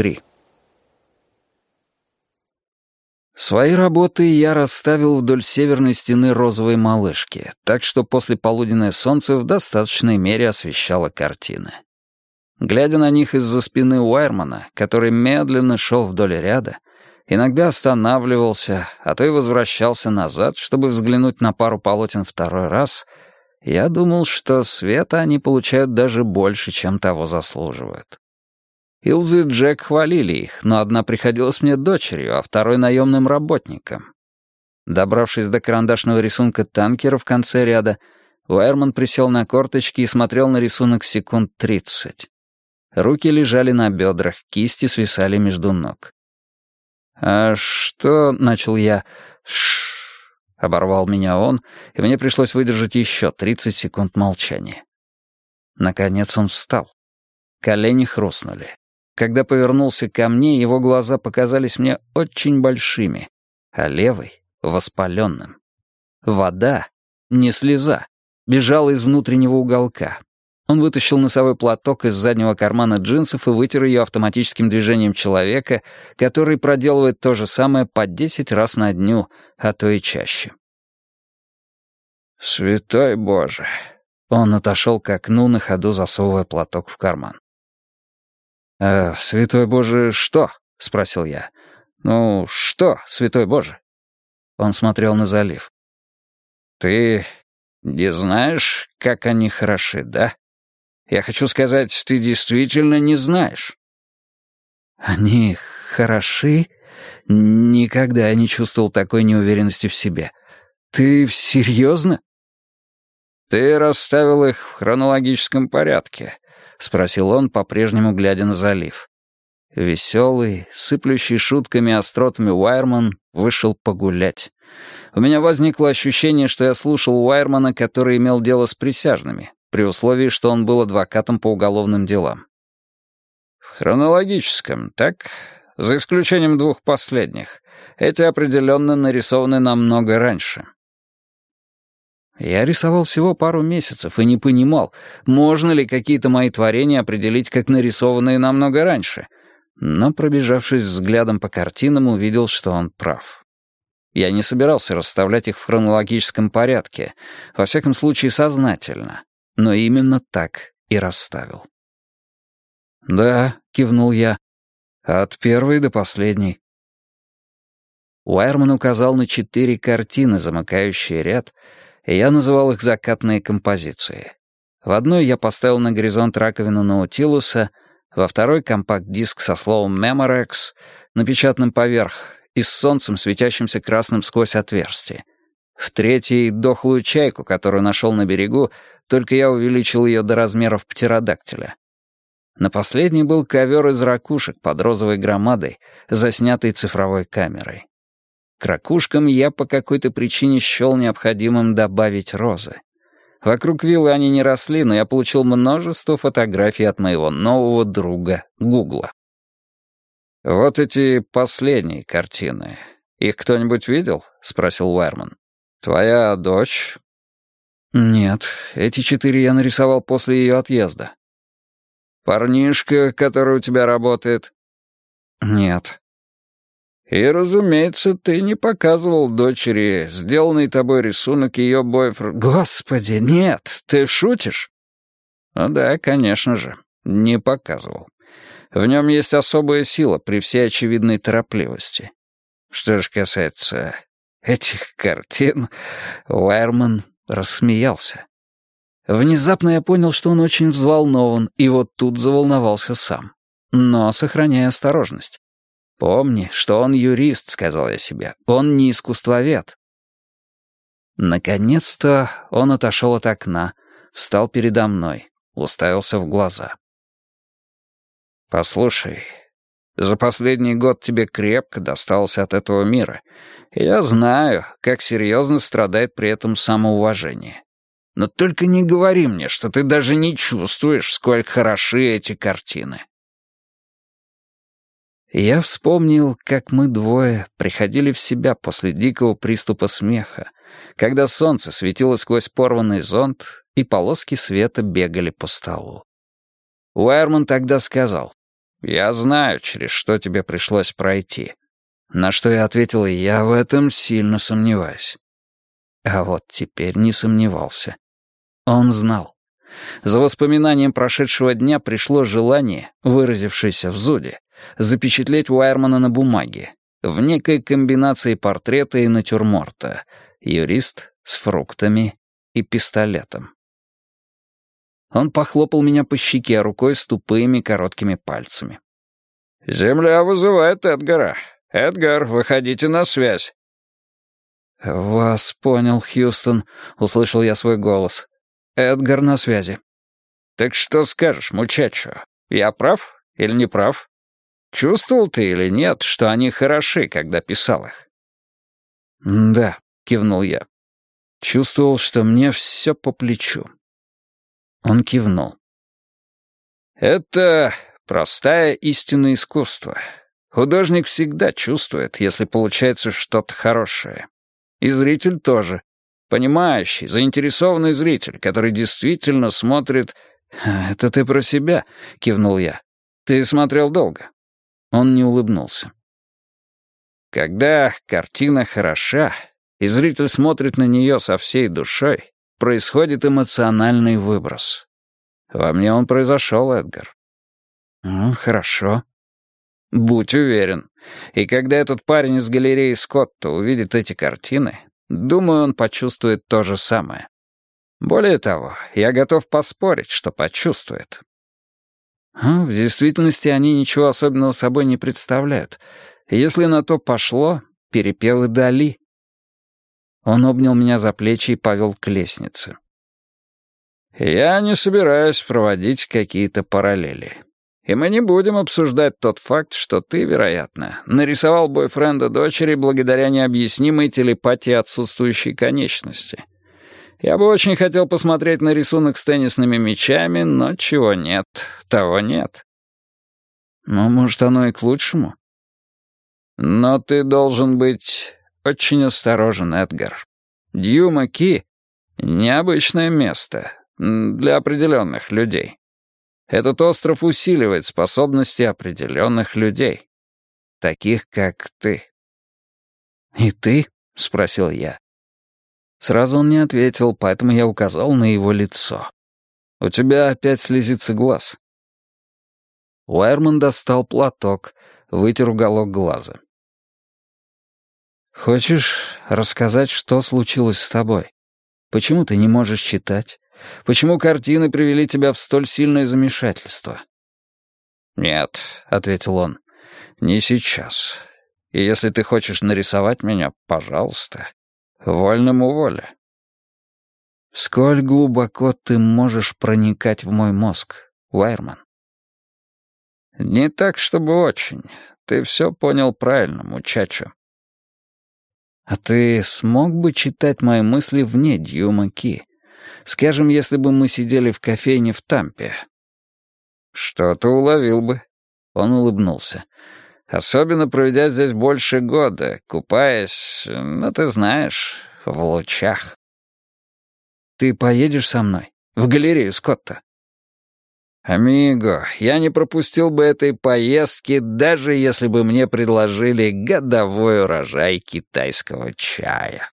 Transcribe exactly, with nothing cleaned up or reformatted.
три. Свои работы я расставил вдоль северной стены розовой малышки, так что послеполуденное солнце в достаточной мере освещало картины. Глядя на них из-за спины Уайермана, который медленно шел вдоль ряда, иногда останавливался, а то и возвращался назад, чтобы взглянуть на пару полотен второй раз, я думал, что света они получают даже больше, чем того заслуживают. Илза и Джек хвалили их, но одна приходилась мне дочерью, а второй — наемным работником. Добравшись до карандашного рисунка танкера в конце ряда, Уайерман присел на корточки и смотрел на рисунок секунд тридцать. Руки лежали на бедрах, кисти свисали между ног. «А что?» — начал я. «Шшш!» — оборвал меня он, и мне пришлось выдержать еще тридцать секунд молчания. Наконец он встал. Колени хрустнули. Когда повернулся ко мне, его глаза показались мне очень большими, а левый — воспаленным. Вода, не слеза, бежала из внутреннего уголка. Он вытащил носовой платок из заднего кармана джинсов и вытер ее автоматическим движением человека, который проделывает то же самое по десять раз на дню, а то и чаще. «Святой Боже!» Он отошел к окну, на ходу засовывая платок в карман. «Э, святой Боже, что?» — спросил я. «Ну, что, святой Боже?» Он смотрел на залив. «Ты не знаешь, как они хороши, да? Я хочу сказать, ты действительно не знаешь». «Они хороши?» Никогда я не чувствовал такой неуверенности в себе. «Ты серьезно?» «Ты расставил их в хронологическом порядке», — спросил он, по-прежнему глядя на залив. Веселый, сыплющий шутками и остротами Уайерман вышел погулять. У меня возникло ощущение, что я слушал Уайермана, который имел дело с присяжными, при условии, что он был адвокатом по уголовным делам. «В хронологическом, так? За исключением двух последних. Эти определенно нарисованы намного раньше». Я рисовал всего пару месяцев и не понимал, можно ли какие-то мои творения определить как нарисованные намного раньше, но, пробежавшись взглядом по картинам, увидел, что он прав. Я не собирался расставлять их в хронологическом порядке, во всяком случае сознательно, но именно так и расставил. «Да», — кивнул я, — «от первой до последней». Уайерман указал на четыре картины, замыкающие ряд, и я называл их закатные композиции. В одной я поставил на горизонт раковину Наутилуса, во второй — компакт-диск со словом «Memorex», напечатанным поверх, и с солнцем, светящимся красным сквозь отверстие. В третьей — дохлую чайку, которую нашел на берегу, только я увеличил ее до размеров птеродактиля. На последней был ковер из ракушек под розовой громадой, заснятый цифровой камерой. К ракушкам я по какой-то причине счел необходимым добавить розы. Вокруг виллы они не росли, но я получил множество фотографий от моего нового друга Гугла. «Вот эти последние картины. Их кто-нибудь видел?» — спросил Уайерман. «Твоя дочь?» «Нет, эти четыре я нарисовал после ее отъезда». «Парнишка, который у тебя работает?» «Нет». «И, разумеется, ты не показывал дочери сделанный тобой рисунок ее бойфренд...» «Господи, нет! Ты шутишь?» «Ну да, конечно же, не показывал. В нем есть особая сила при всей очевидной торопливости. Что же касается этих картин...» Уайерман рассмеялся. Внезапно я понял, что он очень взволнован, и вот тут заволновался сам. Но сохраняя осторожность. «Помни, что он юрист», — сказал я себе, — «он не искусствовед». Наконец-то он отошел от окна, встал передо мной, уставился в глаза. «Послушай, за последний год тебе крепко досталось от этого мира, и я знаю, как серьезно страдает при этом самоуважение. Но только не говори мне, что ты даже не чувствуешь, сколь хороши эти картины». Я вспомнил, как мы двое приходили в себя после дикого приступа смеха, когда солнце светило сквозь порванный зонт, и полоски света бегали по столу. Уайерман тогда сказал: Я знаю, через что тебе пришлось пройти». На что я ответил: «Я в этом сильно сомневаюсь». А вот теперь не сомневался. Он знал. За воспоминанием прошедшего дня пришло желание, выразившееся в зуде, запечатлеть Уайермана на бумаге, в некой комбинации портрета и натюрморта, юрист с фруктами и пистолетом. Он похлопал меня по щеке рукой с тупыми короткими пальцами. «Земля вызывает Эдгара. Эдгар, выходите на связь». «Вас понял, Хьюстон», — услышал я свой голос. «Эдгар на связи». «Так что скажешь, мучачо? Я прав или не прав? Чувствовал ты или нет, что они хороши, когда писал их?» «Да», — кивнул я. Чувствовал, что мне все по плечу. Он кивнул. «Это простая истина искусства. Художник всегда чувствует, если получается что-то хорошее. И зритель тоже. Понимающий, заинтересованный зритель, который действительно смотрит...» «Это ты про себя», — кивнул я. «Ты смотрел долго». Он не улыбнулся. «Когда картина хороша, и зритель смотрит на нее со всей душой, происходит эмоциональный выброс. Во мне он произошел, Эдгар». «Ну, хорошо». «Будь уверен. И когда этот парень из галереи Скотта увидит эти картины, думаю, он почувствует то же самое. Более того, я готов поспорить, что почувствует». В действительности они ничего особенного собой не представляют. Если на то пошло, перепевы Дали. Он обнял меня за плечи и повел к лестнице. «Я не собираюсь проводить какие-то параллели. И мы не будем обсуждать тот факт, что ты, вероятно, нарисовал бойфренда дочери благодаря необъяснимой телепатии отсутствующей конечности. Я бы очень хотел посмотреть на рисунок с теннисными мячами, но чего нет, того нет». «Ну, может, оно и к лучшему». «Но ты должен быть очень осторожен, Эдгар. Дьюма-Ки — необычное место для определенных людей. Этот остров усиливает способности определенных людей, таких как ты». «И ты?» — спросил я. Сразу он не ответил, поэтому я указал на его лицо. «У тебя опять слезится глаз». Уайерман достал платок, вытер уголок глаза. «Хочешь рассказать, что случилось с тобой? Почему ты не можешь читать? Почему картины привели тебя в столь сильное замешательство?» «Нет», — ответил он, — «не сейчас. И если ты хочешь нарисовать меня, пожалуйста, вольному воля». «Сколь глубоко ты можешь проникать в мой мозг, Уайерман?» «Не так, чтобы очень. Ты все понял правильно, мучачо». «А ты смог бы читать мои мысли вне Дьюма-Ки? Скажем, если бы мы сидели в кофейне в Тампе». «Что-то уловил бы». Он улыбнулся. «Особенно проведя здесь больше года, купаясь, ну ты знаешь, в лучах». «Ты поедешь со мной? В галерею Скотта?» «Амиго, я не пропустил бы этой поездки, даже если бы мне предложили годовой урожай китайского чая».